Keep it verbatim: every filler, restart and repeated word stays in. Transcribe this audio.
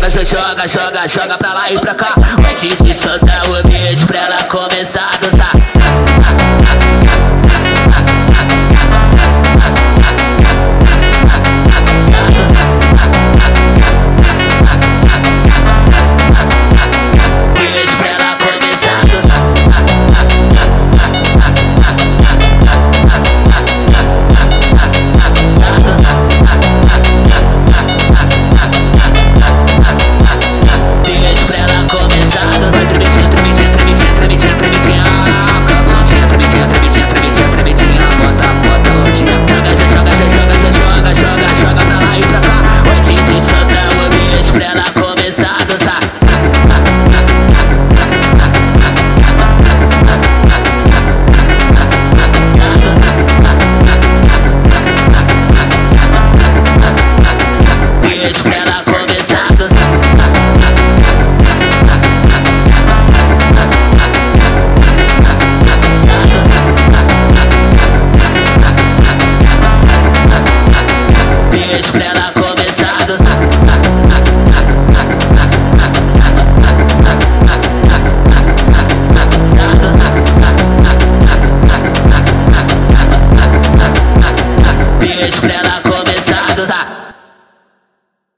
joga, joga, joga, joga pra lá e pra cá. Vai te soltar o ambiente pra ela começar a dançar.